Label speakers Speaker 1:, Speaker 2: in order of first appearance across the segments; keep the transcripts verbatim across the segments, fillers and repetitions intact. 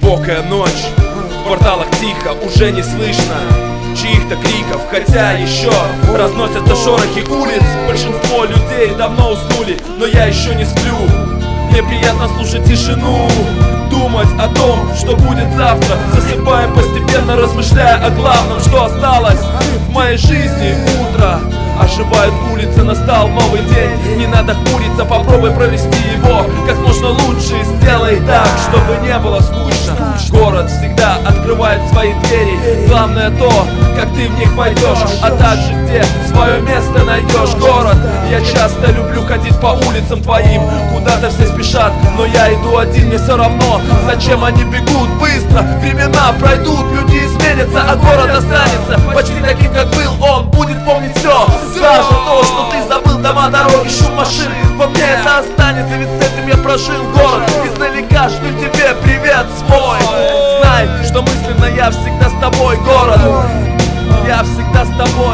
Speaker 1: Глубокая ночь, в кварталах тихо, уже не слышно чьих-то криков, хотя еще разносятся шорохи улиц. Большинство людей давно уснули, но я еще не сплю. Мне приятно слушать тишину, думать о том, что будет завтра. Засыпаем постепенно, размышляя о главном, что осталось в моей жизни. Утро, оживают улицы, настал новый день. Не надо хмуриться, попробуй провести его как можно лучше. Сделай так, чтобы не было скучно. Город всегда открывает свои двери. Главное то, как ты в них войдешь, а также где свое место найдешь. Город, я часто люблю ходить по улицам твоим. Куда-то все спешат, но я иду один, мне все равно, зачем они бегут быстро. Времена пройдут, люди изменятся, а город останется почти таким, как был. Он будет помнить все, даже то, что ты забыл. Дома, дороги, шум машин, во мне это останется, ведь с этим я прожил. Город, издалека шлю тебе привет свой. Знай, что мысленно я всегда с тобой. Город, я всегда с тобой.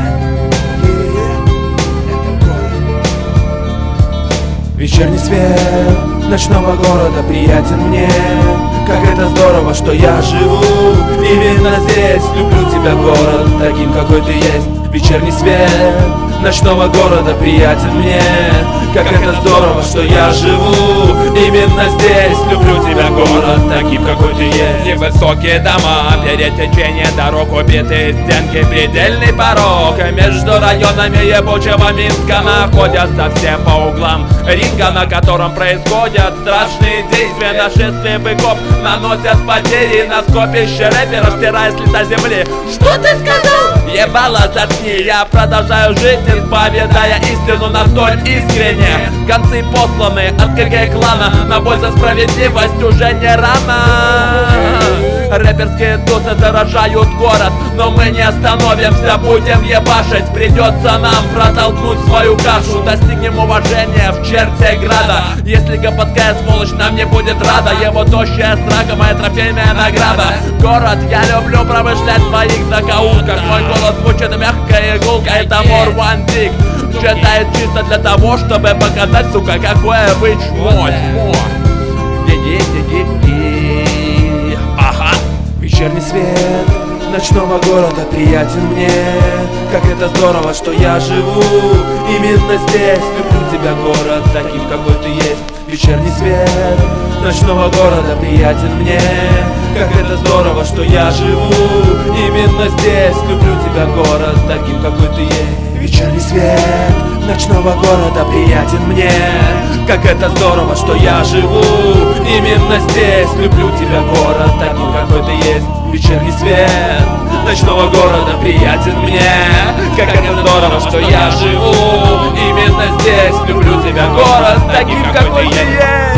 Speaker 1: Вечерний свет ночного города приятен мне. Как это здорово, что я живу именно здесь. Люблю тебя, город, таким, какой ты есть. Вечерний свет ночного города приятен мне. Как это здорово, что я живу именно здесь. Люблю тебя, город, таким, какой ты есть.
Speaker 2: Невысокие дома, пересечение дорог, убитые стенки, предельный порог. Между районами ебучего Минска находятся все по углам ринга, на котором происходят страшные действия. Нашествие быков наносят потери на скопище рэперов, стирая с лица земли.
Speaker 3: Что ты сказал?
Speaker 2: Ебало, заткни, я продолжаю жить, исповедая истину настоль искренне. Концы посланы от КГ-клана, на бой за справедливость уже не рано. Рэперские тусы заражают город, но мы не остановимся, будем ебашить. Придется нам протолкнуть свою кашу, достигнем уважения в черте града. Если гопоткая сволочь нам не будет рада, его тощая срака моя трофейная награда. Город, я люблю промышлять в твоих закоулках. Мой голос звучит мягко и гулко, это more one dick. Читает чисто для того, чтобы показать, сука, какое вы чмо.
Speaker 1: Ага. Вечерний свет ночного города приятен мне. Как это здорово, что я живу именно здесь. Люблю тебя, город, таким, какой ты есть. Вечерний свет ночного города приятен мне. Как это здорово, что я живу именно здесь. Люблю тебя, город, таким, какой ты есть. Вечерний свет ночного города приятен мне. Как это здорово, что я живу именно здесь. Люблю тебя, город, таким, какой ты есть. Вечерний свет ночного города приятен мне. Как это здорово, что я живу именно здесь. Люблю тебя, город, таким, какой ты есть.